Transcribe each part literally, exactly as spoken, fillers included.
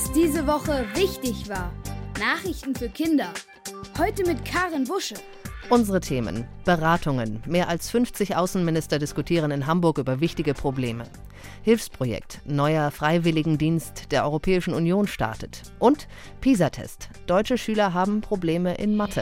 Was diese Woche wichtig war. Nachrichten für Kinder. Heute mit Karin Busche. Unsere Themen: Beratungen. Mehr als fünfzig Außenminister diskutieren in Hamburg über wichtige Probleme. Hilfsprojekt. Neuer Freiwilligendienst der Europäischen Union startet. Und PISA-Test. Deutsche Schüler haben Probleme in Mathe.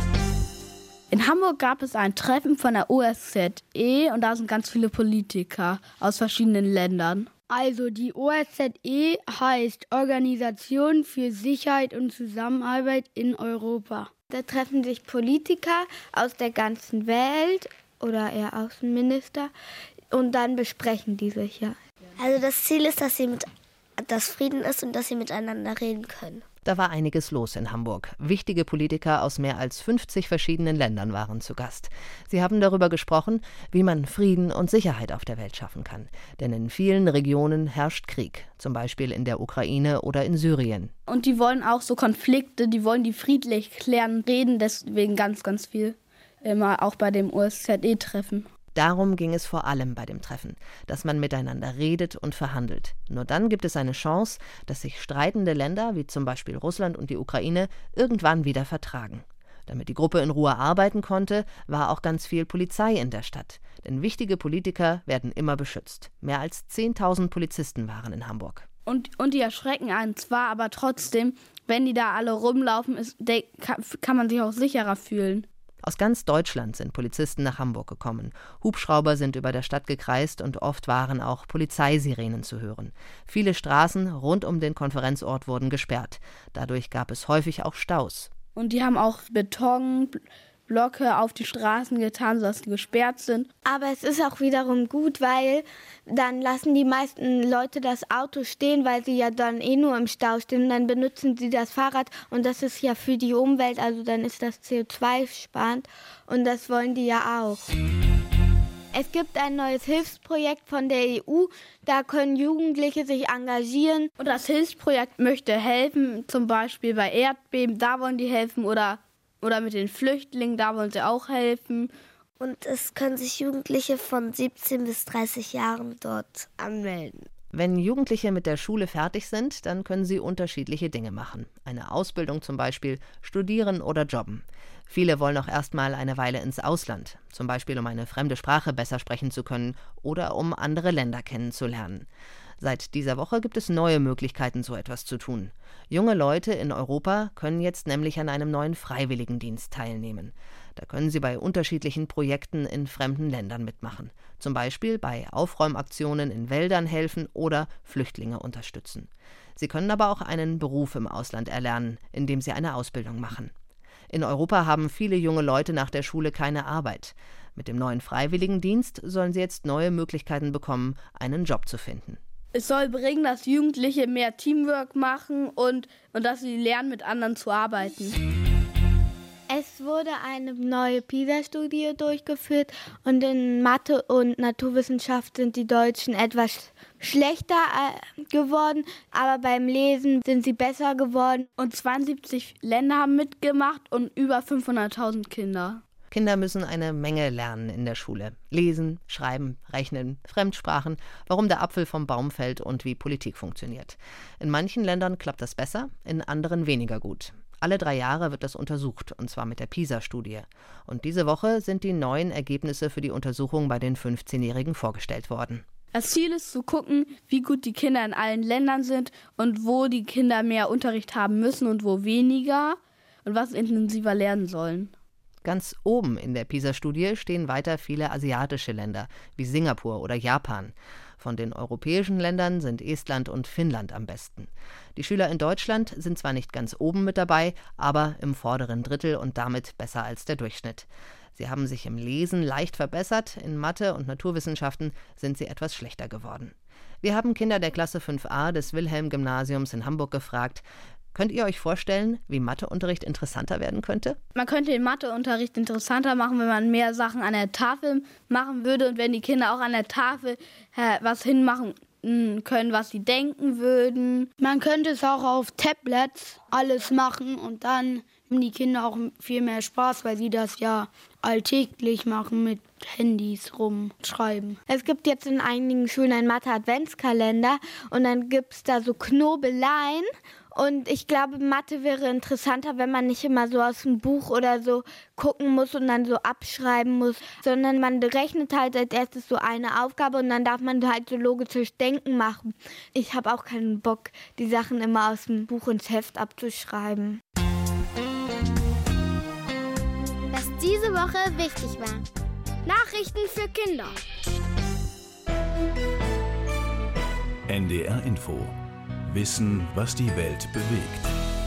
In Hamburg gab es ein Treffen von der O S Z E und da sind ganz viele Politiker aus verschiedenen Ländern. Also die O S Z E heißt Organisation für Sicherheit und Zusammenarbeit in Europa. Da treffen sich Politiker aus der ganzen Welt oder eher Außenminister und dann besprechen die sich ja. Also das Ziel ist, dass sie mit, dass Frieden ist und dass sie miteinander reden können. Da war einiges los in Hamburg. Wichtige Politiker aus mehr als fünfzig verschiedenen Ländern waren zu Gast. Sie haben darüber gesprochen, wie man Frieden und Sicherheit auf der Welt schaffen kann. Denn in vielen Regionen herrscht Krieg, zum Beispiel in der Ukraine oder in Syrien. Und die wollen auch so Konflikte, die wollen die friedlich klären, reden deswegen ganz, ganz viel. Immer auch bei dem O S Z E-Treffen. Darum ging es vor allem bei dem Treffen, dass man miteinander redet und verhandelt. Nur dann gibt es eine Chance, dass sich streitende Länder, wie zum Beispiel Russland und die Ukraine, irgendwann wieder vertragen. Damit die Gruppe in Ruhe arbeiten konnte, war auch ganz viel Polizei in der Stadt. Denn wichtige Politiker werden immer beschützt. Mehr als zehntausend Polizisten waren in Hamburg. Und, und die erschrecken einen zwar, aber trotzdem, wenn die da alle rumlaufen, ist, de, kann, kann man sich auch sicherer fühlen. Aus ganz Deutschland sind Polizisten nach Hamburg gekommen. Hubschrauber sind über der Stadt gekreist und oft waren auch Polizeisirenen zu hören. Viele Straßen rund um den Konferenzort wurden gesperrt. Dadurch gab es häufig auch Staus. Und die haben auch Betonblöcke auf die Straßen getan, sodass die gesperrt sind. Aber es ist auch wiederum gut, weil dann lassen die meisten Leute das Auto stehen, weil sie ja dann eh nur im Stau stehen. Und dann benutzen sie das Fahrrad und das ist ja für die Umwelt, also dann ist das C O zwei sparend und das wollen die ja auch. Es gibt ein neues Hilfsprojekt von der E U, da können Jugendliche sich engagieren. Und das Hilfsprojekt möchte helfen, zum Beispiel bei Erdbeben, da wollen die helfen, oder, oder mit den Flüchtlingen, da wollen sie auch helfen. Und es können sich Jugendliche von siebzehn bis dreißig Jahren dort anmelden. Wenn Jugendliche mit der Schule fertig sind, dann können sie unterschiedliche Dinge machen. Eine Ausbildung zum Beispiel, studieren oder jobben. Viele wollen auch erst mal eine Weile ins Ausland, zum Beispiel um eine fremde Sprache besser sprechen zu können oder um andere Länder kennenzulernen. Seit dieser Woche gibt es neue Möglichkeiten, so etwas zu tun. Junge Leute in Europa können jetzt nämlich an einem neuen Freiwilligendienst teilnehmen. Da können sie bei unterschiedlichen Projekten in fremden Ländern mitmachen. Zum Beispiel bei Aufräumaktionen in Wäldern helfen oder Flüchtlinge unterstützen. Sie können aber auch einen Beruf im Ausland erlernen, indem sie eine Ausbildung machen. In Europa haben viele junge Leute nach der Schule keine Arbeit. Mit dem neuen Freiwilligendienst sollen sie jetzt neue Möglichkeiten bekommen, einen Job zu finden. Es soll bringen, dass Jugendliche mehr Teamwork machen und, und dass sie lernen, mit anderen zu arbeiten. Es wurde eine neue PISA-Studie durchgeführt und in Mathe und Naturwissenschaft sind die Deutschen etwas schlechter äh, geworden, aber beim Lesen sind sie besser geworden. Und zweiundsiebzig Länder haben mitgemacht und über fünfhunderttausend Kinder. Kinder müssen eine Menge lernen in der Schule. Lesen, schreiben, rechnen, Fremdsprachen, warum der Apfel vom Baum fällt und wie Politik funktioniert. In manchen Ländern klappt das besser, in anderen weniger gut. Alle drei Jahre wird das untersucht, und zwar mit der PISA-Studie. Und diese Woche sind die neuen Ergebnisse für die Untersuchung bei den fünfzehnjährigen vorgestellt worden. Das Ziel ist zu gucken, wie gut die Kinder in allen Ländern sind und wo die Kinder mehr Unterricht haben müssen und wo weniger und was intensiver lernen sollen. Ganz oben in der PISA-Studie stehen weiter viele asiatische Länder, wie Singapur oder Japan. Von den europäischen Ländern sind Estland und Finnland am besten. Die Schüler in Deutschland sind zwar nicht ganz oben mit dabei, aber im vorderen Drittel und damit besser als der Durchschnitt. Sie haben sich im Lesen leicht verbessert, in Mathe und Naturwissenschaften sind sie etwas schlechter geworden. Wir haben Kinder der Klasse fünf a des Wilhelm-Gymnasiums in Hamburg gefragt: Könnt ihr euch vorstellen, wie Matheunterricht interessanter werden könnte? Man könnte den Matheunterricht interessanter machen, wenn man mehr Sachen an der Tafel machen würde und wenn die Kinder auch an der Tafel äh, was hinmachen können, was sie denken würden. Man könnte es auch auf Tablets alles machen und dann haben die Kinder auch viel mehr Spaß, weil sie das ja alltäglich machen, mit Handys rumschreiben. Es gibt jetzt in einigen Schulen einen Mathe-Adventskalender und dann gibt es da so Knobeleien. Und ich glaube, Mathe wäre interessanter, wenn man nicht immer so aus dem Buch oder so gucken muss und dann so abschreiben muss, sondern man rechnet halt als erstes so eine Aufgabe und dann darf man halt so logisches Denken machen. Ich habe auch keinen Bock, die Sachen immer aus dem Buch ins Heft abzuschreiben. Was diese Woche wichtig war. Nachrichten für Kinder. N D R Info. Wissen, was die Welt bewegt.